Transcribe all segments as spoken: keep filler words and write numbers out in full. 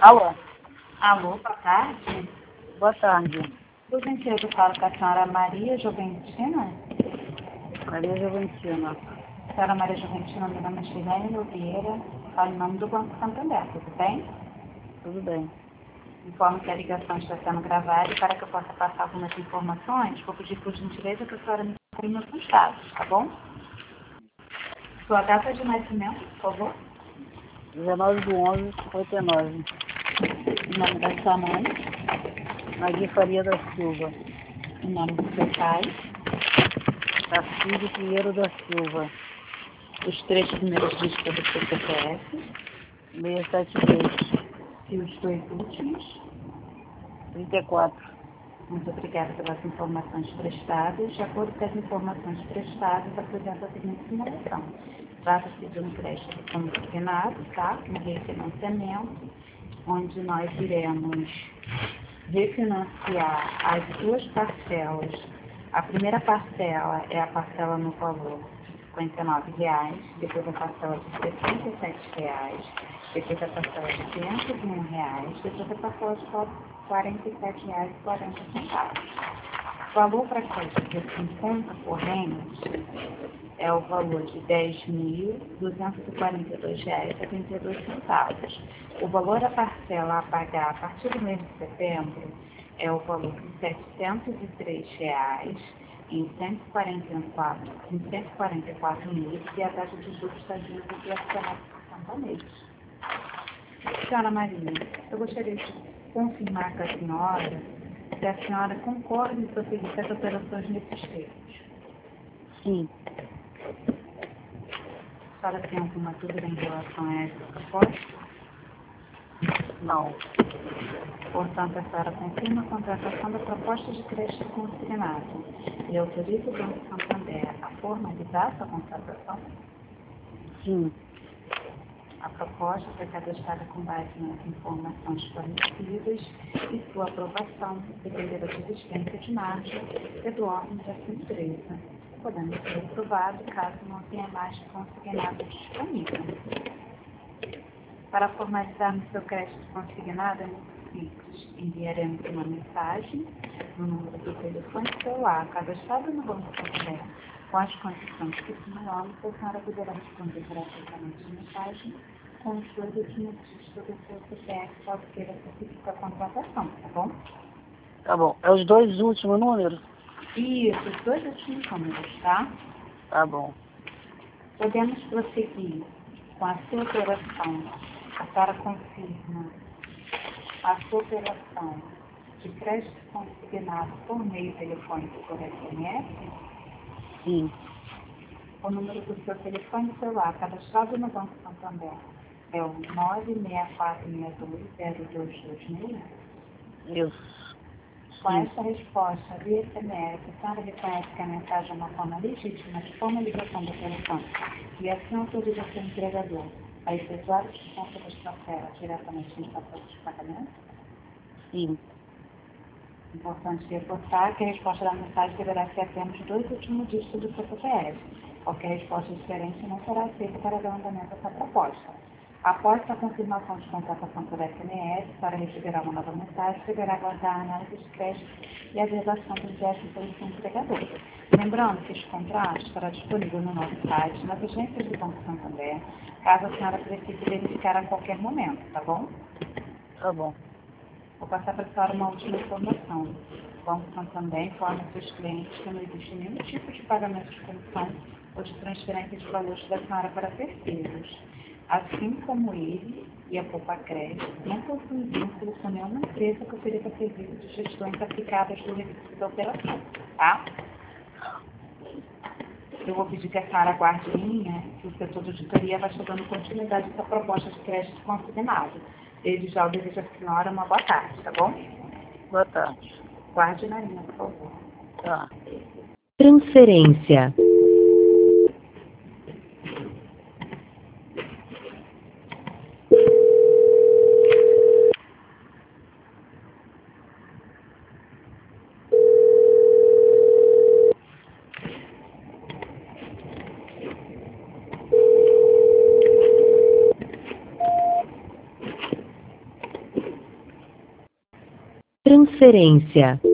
Alô? Alô, boa tarde. Boa tarde. Por gentileza, eu falo com a senhora Maria Juventina. Maria Juventina. Senhora Maria Juventina, meu nome é Shirlene Oliveira, falo em nome do Banco Santander, tudo bem? Tudo bem. Informo que a ligação está sendo gravada e para que eu possa passar algumas informações, vou pedir por gentileza que a senhora me confirme os dados, tá bom? Sua data de nascimento, por favor. dezenove de onze de cinquenta e nove. O nome da sua mãe. Nadir Faria da Silva. O nome do seu pai. Tarcísio Pinheiro da Silva. Os três primeiros dígitos do seu C P F. seiscentos e setenta e dois. E os dois últimos. trinta e quatro. Muito obrigada pelas informações prestadas. De acordo com as informações prestadas, apresenta a seguinte simulação. Trata-se de um crédito consignado, tá? Um refinanciamento, onde nós iremos refinanciar as duas parcelas. A primeira parcela é a parcela no valor de cinquenta e nove reais, depois a parcela de sessenta e sete reais, depois a parcela de cento e um reais, depois a parcela de quarenta e sete reais e quarenta centavos. O valor para crédito em conta corrente é o valor de dez mil duzentos e quarenta e dois reais e trinta e dois centavos. O valor da parcela a pagar a partir do mês de setembro é o valor de setecentos e três reais em cento e quarenta e quatro, em cento e quarenta e quatro meses e a taxa de juros está de sessenta meses. Senhora Maria, eu gostaria de confirmar com a senhora se a senhora concorda em prosseguir com as operações nesses termos. Sim. A senhora tem alguma dúvida em relação a essa proposta? Não. Portanto, a senhora confirma a contratação da proposta de crédito consignado e autoriza o Banco Santander a formalizar essa contratação? Sim. A proposta foi cadastrada com base nas informações fornecidas e sua aprovação dependerá da existência de margem e do órgão dessa empresa, podendo ser aprovado caso não tenha mais consignado disponível. Para formalizar no seu crédito consignado é muito simples. Enviaremos uma mensagem no número do telefone celular cadastrado no Banco Santander com as condições que simulamos, a senhora poderá responder gratuitamente a mensagem com os dois últimos dígitos do seu C P F, caso queira certificar a contratação, tá bom? Tá bom. É os dois últimos números? Isso, os dois últimos números, tá? Tá bom. Podemos prosseguir com a sua operação. A senhora confirma a sua operação de crédito consignado por meio telefônico por S M S? Sim. O número do seu telefone celular cadastrado no Banco Santander é o nove seis quatro seis dois zero dois dois seis? Isso. Com Sim. essa resposta via S M S, a senhora reconhece que a mensagem é uma forma legítima de formalização da operação e assim autoriza o seu entregador a efetuar o desconto das parcelas diretamente no fator de pagamento? Sim. Importante reforçar que a resposta da mensagem deverá ser apenas dois últimos dígitos do seu C P F. Qualquer resposta diferente não será aceita para dar andamento dessa proposta. Após a confirmação de contratação por S M S, para receberá uma nova mensagem, deverá aguardar a análise de crédito e a redação do empréstimo pelo seu entregador. Lembrando que este contrato estará disponível no nosso site, nas agências do Banco Santander, caso a senhora precise verificar a qualquer momento, tá bom? Tá bom. Vou passar para a senhora uma última informação. O Banco Santander informa seus clientes que não existe nenhum tipo de pagamento de comissão ou de transferência de valores da senhora para terceiros. Assim como ele e a Poupa Crédito não possuem vínculo com nenhuma empresa que ofereça serviços de gestões aplicadas do recurso da operação, tá? Eu vou pedir que a senhora aguarde em linha, que o setor de auditoria vai estar dando continuidade a essa proposta de crédito consignado. Desde já eu desejo à senhora uma boa tarde, tá bom? Boa tarde. Guarde na linha, por favor. Tá. Transferência. Transferência.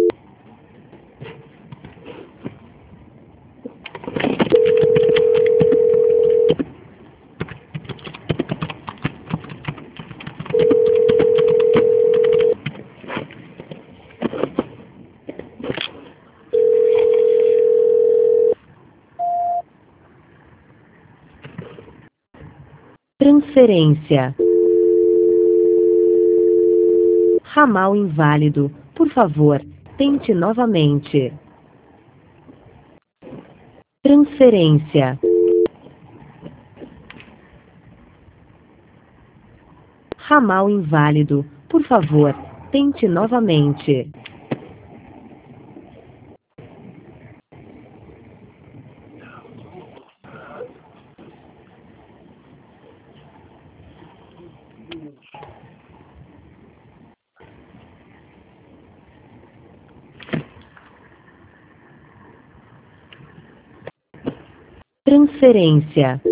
Transferência. Ramal inválido. Por favor, tente novamente. Transferência. Ramal inválido. Por favor, tente novamente. Transferência.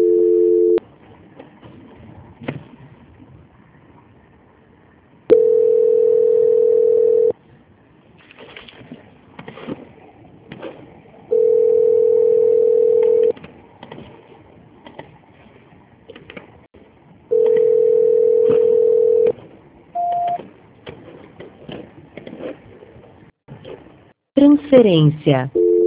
Transferência.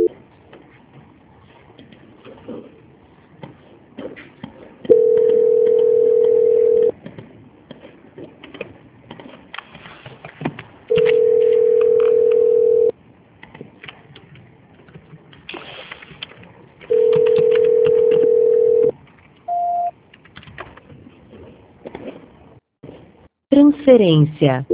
Transferência.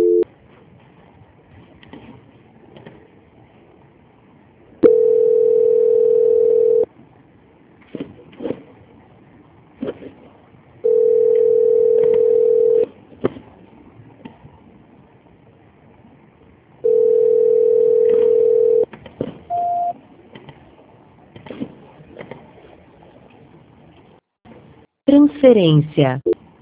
Transferência.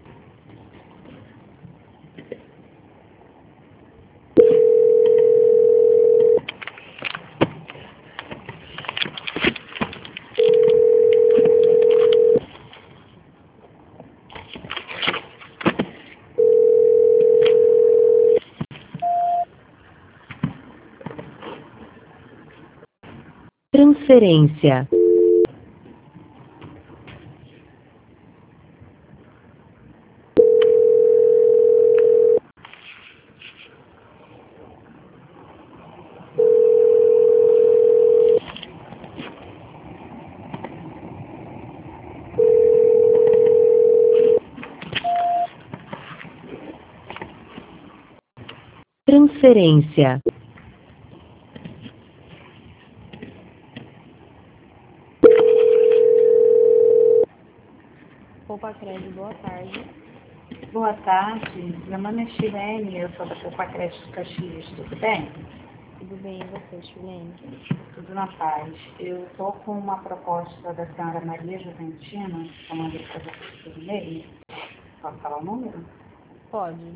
Transferência. Transferência. Poupa-Crédito, boa tarde. Boa tarde, meu nome é Chilene, eu sou da Poupa-Crédito Caxias, tudo bem? Tudo bem, e você, Chilene? Tudo na paz. Eu estou com uma proposta da senhora Maria Juventina, que eu mandei para vocês por e-mail. Posso falar o número? Pode.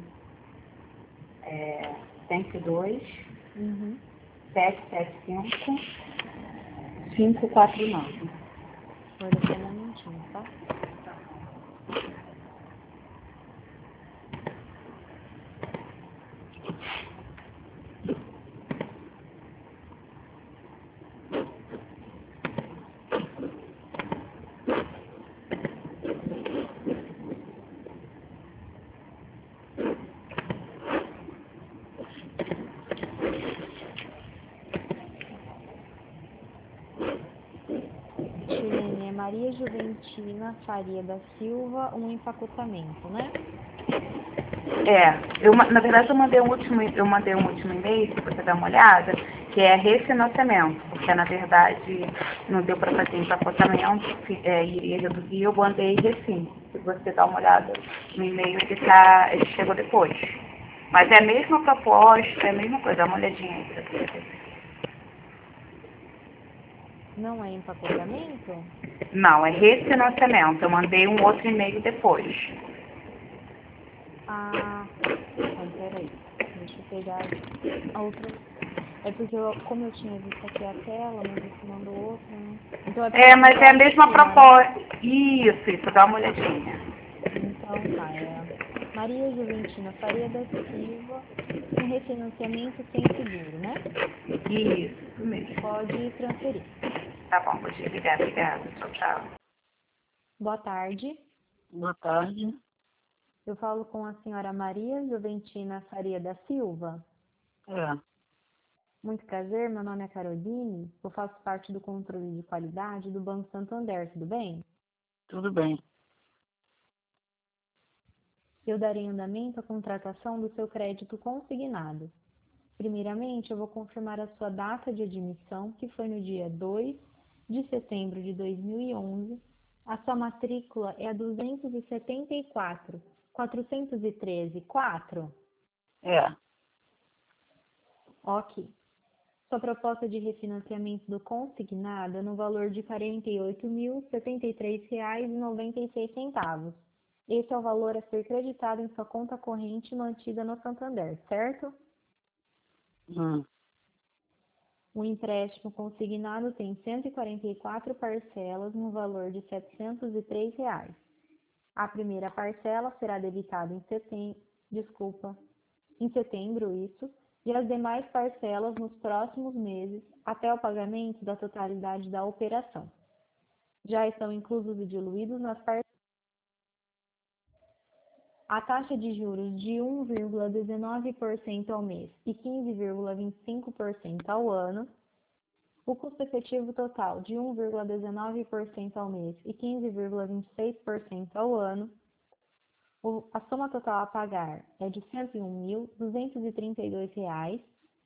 É cento e dois, Uhum. sete sete cinco, cinco quatro nove. Agora só um momentinho, tá? Chilene, é Maria Juventina Faria da Silva, um empacotamento, né? É, eu, ma- na verdade eu mandei um último, eu mandei um último e-mail, se você dar uma olhada, que é refinanciamento, porque na verdade não deu para fazer empacotamento, que, é, iria reduzir, eu mandei recim. Se você dar uma olhada no e-mail, ele, tá, ele chegou depois. Mas é a mesma proposta, é a mesma coisa, dá uma olhadinha aí para você ver. Não é empacotamento? Não, é refinanciamento, eu mandei um outro e-mail depois. Ah, então peraí. deixa eu pegar a outra. É porque eu, como eu tinha visto aqui a tela, mas você mandou outra, né? Então é, É, mas é a mesma cima, né? proposta. Isso, isso, dá uma olhadinha. Então tá, é Maria Juventina Faria da Silva, um refinanciamento sem seguro, né? Isso, isso mesmo. Pode transferir. Tá bom, vou desligar. Obrigada. Tchau, tchau. Boa tarde. Boa tarde. Eu falo com a senhora Maria Juventina Faria da Silva. É, Muito prazer, meu nome é Caroline, eu faço parte do controle de qualidade do Banco Santander, tudo bem? tudo bem. Eu darei andamento à contratação do seu crédito consignado. Primeiramente, eu vou confirmar a sua data de admissão, que foi no dia dois de setembro de dois mil e onze. A sua matrícula é a duzentos e setenta e quatro, quatrocentos e treze, quatro. É, Ok. Sua proposta de refinanciamento do consignado é no valor de quarenta e oito mil, setenta e três reais e noventa e seis centavos. Esse é o valor a ser creditado em sua conta corrente mantida no Santander, certo? hum, O empréstimo consignado tem cento e quarenta e quatro parcelas no valor de setecentos e três reais. A primeira parcela será debitada em setembro, desculpa, em setembro isso, e as demais parcelas nos próximos meses, até o pagamento da totalidade da operação. Já estão inclusos e diluídos nas parcelas. A taxa de juros de um vírgula dezenove por cento ao mês e quinze vírgula vinte e cinco por cento ao ano. O custo efetivo total de um vírgula dezenove por cento ao mês e quinze vírgula vinte e seis por cento ao ano. O, a soma total a pagar é de cento e um mil, duzentos e trinta e dois reais.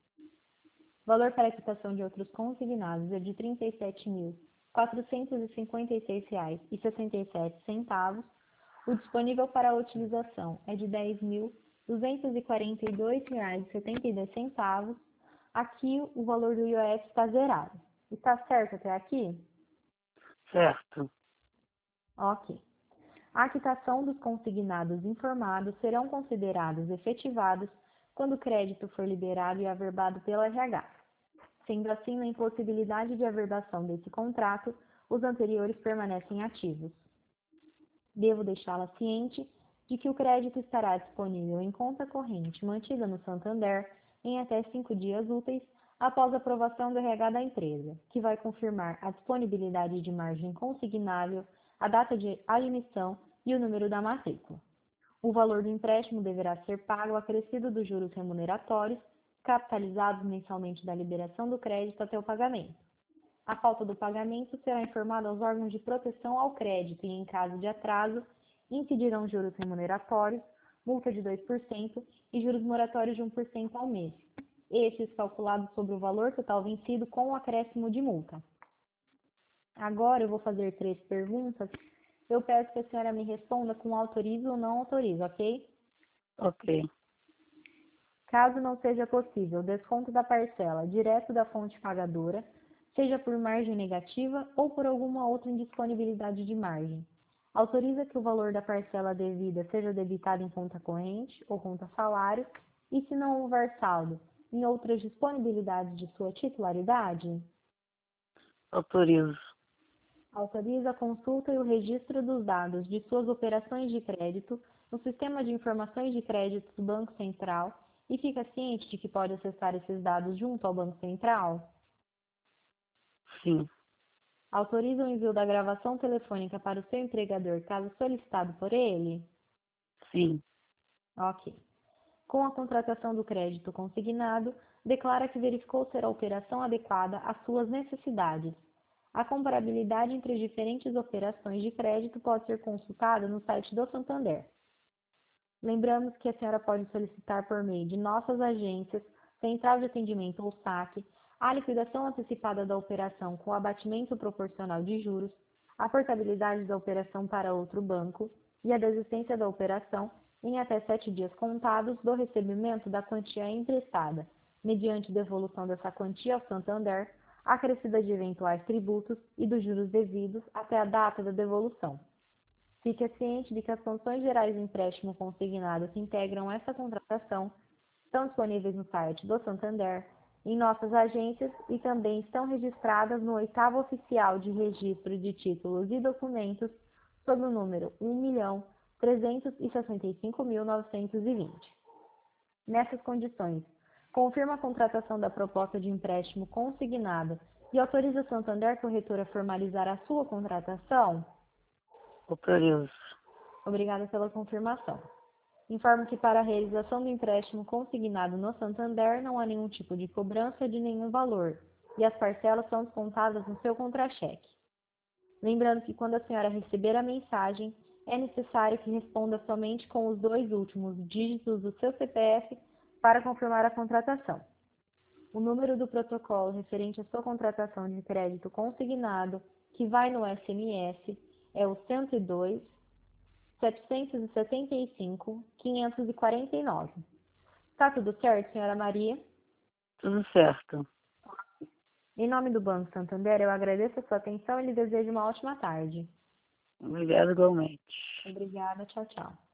Valor para a quitação de outros consignados é de trinta e sete mil, quatrocentos e cinquenta e seis reais e sessenta e sete centavos. O disponível para a utilização é de dez mil, duzentos e quarenta e dois reais e setenta e dois centavos. Aqui o valor do I O F está zerado. Está certo até aqui? certo. Ok. A quitação dos consignados informados serão considerados efetivados quando o crédito for liberado e averbado pela R H. Sendo assim, na impossibilidade de averbação desse contrato, os anteriores permanecem ativos. Devo deixá-la ciente de que o crédito estará disponível em conta corrente mantida no Santander em até cinco dias úteis após a aprovação do R H da empresa, que vai confirmar a disponibilidade de margem consignável, a data de admissão e o número da matrícula. O valor do empréstimo deverá ser pago acrescido dos juros remuneratórios, capitalizados mensalmente da liberação do crédito até o pagamento. A falta do pagamento será informada aos órgãos de proteção ao crédito e, em caso de atraso, incidirão juros remuneratórios, multa de dois por cento e juros moratórios de um por cento ao mês, estes calculados sobre o valor total vencido com o acréscimo de multa. Agora eu vou fazer três perguntas. Eu peço que a senhora me responda com autorizo ou não autorizo, ok? Ok. Caso não seja possível o desconto da parcela direto da fonte pagadora, seja por margem negativa ou por alguma outra indisponibilidade de margem, autoriza que o valor da parcela devida seja debitado em conta corrente ou conta salário e, se não houver saldo, em outras disponibilidades de sua titularidade? Autorizo. Autoriza a consulta e o registro dos dados de suas operações de crédito no Sistema de Informações de Crédito do Banco Central e fica ciente de que pode acessar esses dados junto ao Banco Central? Sim. Autoriza o envio da gravação telefônica para o seu empregador, caso solicitado por ele? Sim. Ok. Com a contratação do crédito consignado, declara que verificou ser a operação adequada às suas necessidades. A comparabilidade entre as diferentes operações de crédito pode ser consultada no site do Santander. Lembramos que a senhora pode solicitar por meio de nossas agências, central de atendimento ou saque, a liquidação antecipada da operação com abatimento proporcional de juros, a portabilidade da operação para outro banco e a desistência da operação em até sete dias contados do recebimento da quantia emprestada, mediante devolução dessa quantia ao Santander, acrescida de eventuais tributos e dos juros devidos até a data da devolução. Fique ciente de que as condições gerais do empréstimo consignado que integram essa contratação estão disponíveis no site do Santander, em nossas agências e também estão registradas no oitavo oficial de registro de títulos e documentos sob o número um milhão trezentos e sessenta e cinco mil novecentos e vinte. Nessas condições, confirma a contratação da proposta de empréstimo consignado e autoriza o Santander Corretora a formalizar a sua contratação? Autorizo. Obrigada pela confirmação. Informo que para a realização do empréstimo consignado no Santander não há nenhum tipo de cobrança de nenhum valor e as parcelas são descontadas no seu contra-cheque. Lembrando que quando a senhora receber a mensagem, é necessário que responda somente com os dois últimos dígitos do seu C P F para confirmar a contratação. O número do protocolo referente à sua contratação de crédito consignado, que vai no S M S, é o cento e dois, setecentos e setenta e cinco, quinhentos e quarenta e nove. Tá tudo certo, senhora Maria? Tudo certo. Em nome do Banco Santander, eu agradeço a sua atenção e lhe desejo uma ótima tarde. Obrigado igualmente. Obrigada, tchau, tchau.